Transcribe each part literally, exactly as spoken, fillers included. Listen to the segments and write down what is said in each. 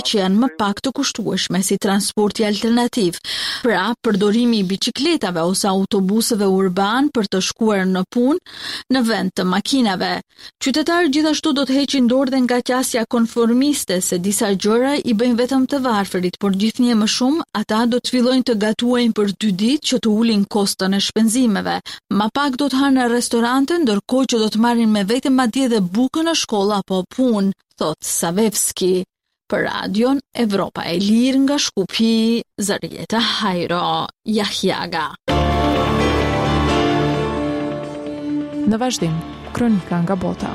që janë më pak të kushtueshme si transporti alternativ. Pra, përdorimi i biçikletave ose autobuseve urban për të shkuar në punë në vend të makinave. Qytetarët gjithashtu do të heqin dorë dhe nga qasja konformiste se disa gjëra i bëjnë vetëm të varfërit, por gjithnjë më shumë ata do të fillojnë të gatuajnë për dy ditë që të ulin kostën e shpenzimeve. Ma pak do të hanë në restorante, ndërkohë që do të marrin me vete madje dhe bukën në shkollë apo punë, thot Savevski. Për radion Evropa e Lirë nga Shkupi, Zarieta Hajro Jahjaga. Në vazhdim, kronika nga bota.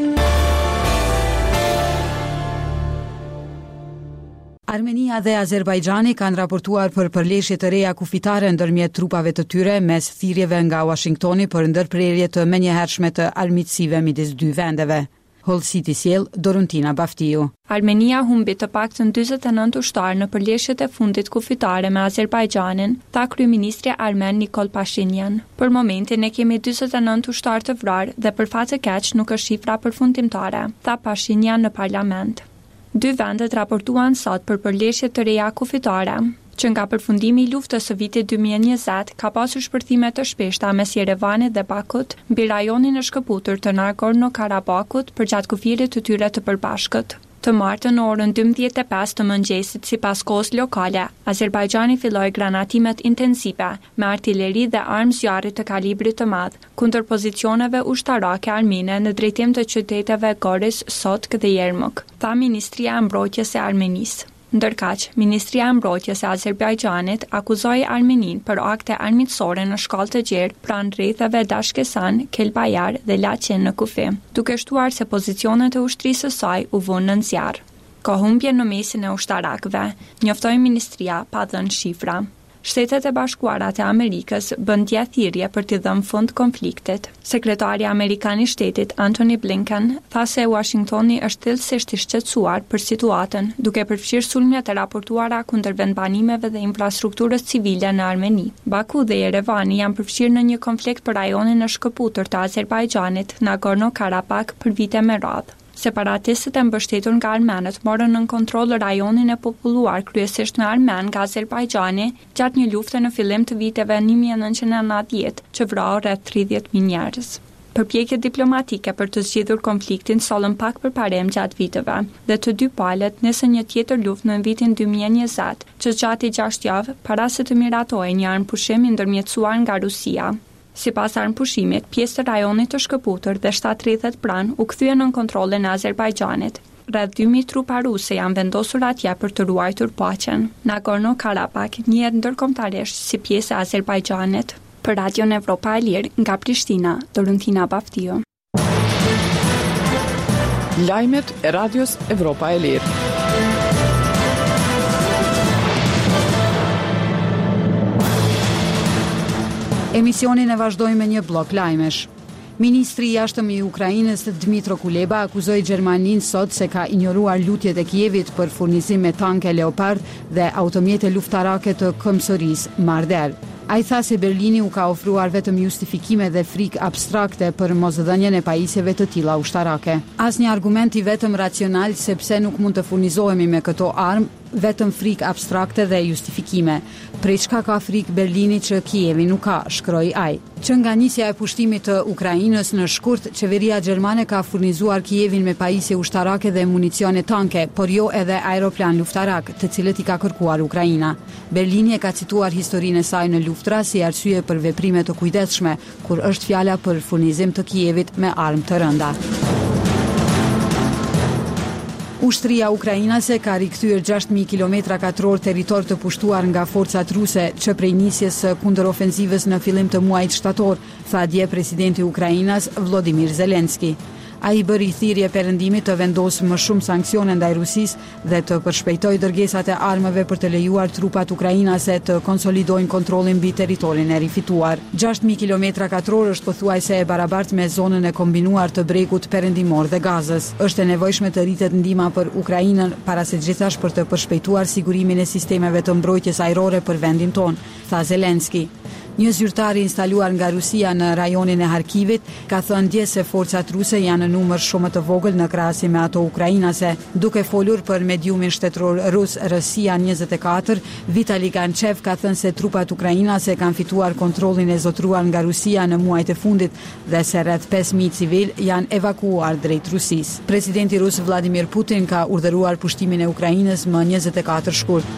Armenia dhe Azerbajxhani kanë raportuar për përleshje të reja kufitare ndërmjet trupave të tyre mes thirrjeve nga Washingtoni për ndërprerje të menjëhershme të armiqësive midis dy vendeve. Hull City sjell Dorontina Baftiu. Armenia humbi të paktën njëzet e nëntë ushtarë në përleshjet e fundit kufitare me Azerbajxhanin, tha kryeministri armen Nikol Pashinyan. Për momentin ne kemi njëzet e nëntë ushtarë të vrarë dhe për fat të keq nuk është shifra përfundimtare, tha Pashinyan në parlament. Dy vendet raportuan sot për përleshje të reja kufitare, që nga përfundimi i luftës së vitit dy mijë e njëzet ka pasur shpërthime të shpeshta mes Yerevanit dhe Bakut mbi rajonin e shkëputur të Nagorno-Karabakut përgjatë kufirit të tyre të përbashkët. Të martën në orën dymbëdhjetë e pesë të mëngjesit sipas kohës lokale, Azerbajxhani filloi granatimet intensive me artilleri dhe armë zjarri të kalibrit të madh kundër pozicioneve ushtarake armene në drejtim të qyteteve Goris, Sotk dhe Yermuk, tha Ministria e Mbrojtjes e Armenisë. Ndërkaq, Ministria e Mbrojtjes e Azerbajxhanit akuzoi Armenin për akte armiqësore në shkallë të gjerë pranë rrethave Dashkesan, Kelbajar dhe Laçin në kufi, duke shtuar se pozicionet e ushtrisë së saj u vënë në zjarr. Ka humbje në mesin e ushtarakëve, njoftoi ministria pa dhënë shifra. Shtetet e Bashkuara të Amerikës bën dje thirrje për t'i dhënë fund konfliktit. Sekretari amerikan i shtetit Antony Blinken tha se Washingtoni është thellësisht i shqetësuar për situatën, duke përfshirë sulmet e raportuara kundër vendbanimeve dhe infrastrukturës civile në Armeni. Baku dhe Yerevani janë përfshirë në një konflikt për rajonin e shkëputur të Azerbajxhanit, Nagorno-Karabakh, për vite me radhë. Separatistët e mbështetur nga armenët morën në kontroll rajonin e populluar kryesisht me armen nga Azerbajxhani gjatë një lufte në fillim të viteve një mijë e nëntëqind e nëntëdhjetë që vrau rreth tridhjetë mijë njerëz. Përpjekjet diplomatike për të zgjidhur konfliktin sollën pak përparem gjatë viteve, dhe të dy palët nisën një tjetër luftë në vitin dy mijë e njëzet, që zgjati gjashtë javë para se të miratohej një armëpushim i ndërmjetësuar nga Rusia. Sipas armëpushimit, pjesë të rajonit të shkëputur dhe shtatë e tridhjetë pranë u kthyen në kontrollin e Azerbajxhanit. Rreth dy mijë trupa ruse janë vendosur atje për të ruajtur paqen. Nagorno-Karabakh njihet ndërkombëtarisht si pjesë e Azerbajxhanit. Për Radion Evropa e Lirë nga Prishtina, Dorontina Baftiu. Lajmet e Radios Evropa e Lirë. Emisionin e vazhdojmë me një blok lajmesh. Ministri i jashtëm i Ukrainës Dmytro Kuleba akuzoi Gjermaninë sot se ka injoruar lutjet e Kievit për furnizim me tanke Leopard dhe automjete luftarake të Këmbësorisë Marder. Ai tha se Berlini u ka ofruar vetëm justifikime dhe frikë abstrakte për mosdhënien e pajisjeve të tilla ushtarake. Asnjë argument i vetëm racional sepse nuk mund të furnizohemi me këto armë, vetëm frikë abstrakte dhe justifikime. Prej çka ka frikë Berlini që Kievi nuk ka, shkroi ai. Që nga nisja e pushtimit të Ukrainës në shkurt, qeveria gjermane ka furnizuar Kievin me pajisje ushtarake dhe municione tanke, por jo edhe aeroplan luftarak, të cilët i ka kërkuar Ukraina. Berlini e ka cituar historinë e saj në luftra si arsye për veprime të kujdesshme, kur është fjala për furnizim të Kievit me armë të rënda. Ushtria ukrainase ka rikthyer gjashtë mijë kilometra katror territor të pushtuar nga forcat ruse që prej nisjes së kundërofensivës në fillim të muajit shtator, tha dje presidenti i Ukrainës Volodymyr Zelensky. Ai bëri thirrje perëndimit të vendosë më shumë sanksione ndaj Rusisë dhe të përshpejtojë dërgesat e armëve për të lejuar trupat ukrainase të konsolidojnë kontrollin mbi territorin e rifituar. gjashtë mijë kilometra katror është pothuajse e barabartë me zonën e kombinuar të bregut perëndimor dhe Gazës. Është e nevojshme të rritet ndihma për Ukrainën para se gjithashtu për të përshpejtuar sigurimin e sistemeve të mbrojtjes ajrore për vendin ton, tha Zelensky. Një zyrtar instaluar nga Rusia në rajonin e Harkivit ka thënë dje se forcat ruse janë në numër shumë të vogël në krahasim me ato ukrainase. Duke folur për mediumin shtetëror rus Rosia njëzet e katër, Vitali Ganchev ka thënë se trupat ukrainase kanë fituar kontrollin e zotëruar nga Rusia në muajt e fundit dhe se rreth pesë mijë civil janë evakuuar drejt Rusisë. Presidenti rus Vladimir Putin ka urdhëruar pushtimin e Ukrainës më njëzet e katër shkurt.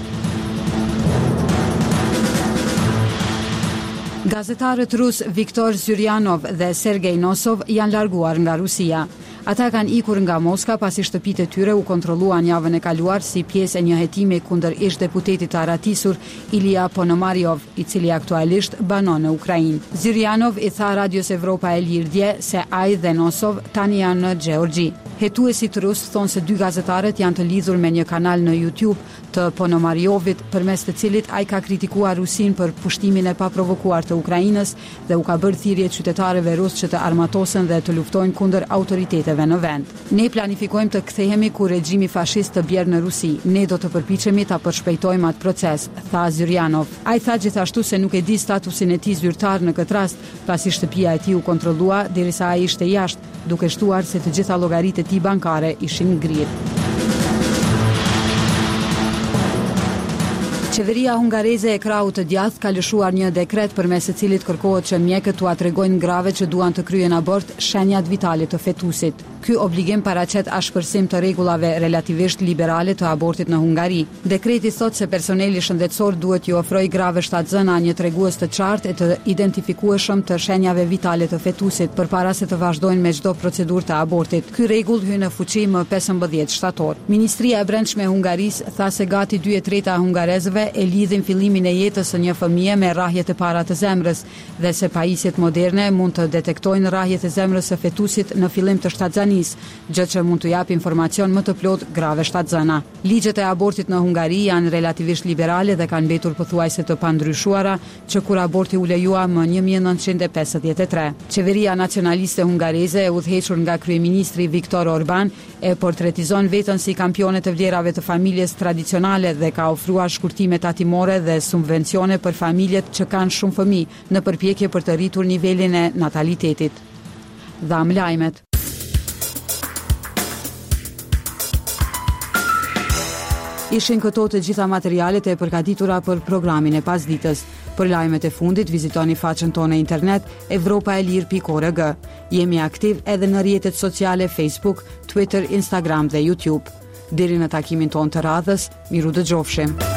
Gazetarët rus Viktor Zyryanov dhe Sergej Nosov janë larguar nga Rusia. Ata kanë ikur nga Moska pasi shtëpitë e tyre u kontrolluan javën e kaluar si pjesë e një hetimi kundër ish-deputetit të aratisur Ilija Ponomaryov, i cili aktualisht banon në Ukrainë. Zyryanov i tha Radios Evropa e Lirë dje se ai dhe Nosov tani janë në Gjeorgji. Hetuesit rus thonë se dy gazetarët janë të lidhur me një kanal në YouTube të Ponomaryovit, përmes të cilit ai ka kritikuar Rusinë për pushtimin e paprovokuar të Ukrainës dhe u ka bërë thirrje qytetarëve rus që të armatosen dhe të luftojnë kundër autoriteteve në vend. Ne planifikojmë të kthehemi kur regjimi fashist të bjerë në Rusi. Ne do të përpiqemi ta përshpejtojmë atë proces, tha Zyryanov. Ai tha gjithashtu se nuk e di statusin e tij zyrtar në këtë rast, pasi shtëpia e tij u kontrollua derisa ai ishte jashtë, duke shtuar se të gjitha llogaritë e tij bankare ishin ngrirë. Qeveria hungareze e krahut të djathtë ka lëshuar një dekret përmes së cilit kërkohet që mjekët t'u tregojnë grave që duan të kryen abort shenjat vitale të fetusit. Ky obligim paraqet ashpërsim të rregullave relativisht liberale të abortit në Hungari. Dekreti thotë se personeli shëndetësor duhet t'i ofrojë grave shtatzëna një tregues të qartë e të identifikueshëm të shenjave vitale të fetusit përpara se të vazhdojnë me çdo procedurë të abortit. Ky rregull hyn në fuqi më pesëmbëdhjetë shtator. Ministria e Brendshme e Hungarisë tha se gati dy e treta e hungarezëve e lidhin fillimin e jetës së një fëmie me rrahjet e para të zemrës dhe se pajisjet moderne mund të detektojnë rrahjet e zemrës së fetusit në fillim të shtatzanis, gjë që mund të jap informacion më të plot grave shtatzëna. Ligjet e abortit në Hungari janë relativisht liberale dhe kanë mbetur pothuajse të pandryshuara që kur aborti u lejua më një mijë e nëntëqind e pesëdhjetë e tre. Qeveria nacionaliste hungareze e udhëhequr nga kryeministri Viktor Orban e portretizon veten si kampione të vlerave të familjes tradicionale dhe ka ofruar shkurtime tatimore dhe subvencione për familjet që kanë shumë fëmijë në përpjekje për të rritur nivelin e natalitetit. Dham lajmet. Ishin këto të gjitha materialet e përgatitura për programin e pasditës. Për lajmet e fundit vizitoni faqen tonë internet evropaelir pikë org. Jemi aktiv edhe në rrjetet sociale Facebook, Twitter, Instagram dhe YouTube. Deri në takimin tonë të radhës, miru dëgjofshim.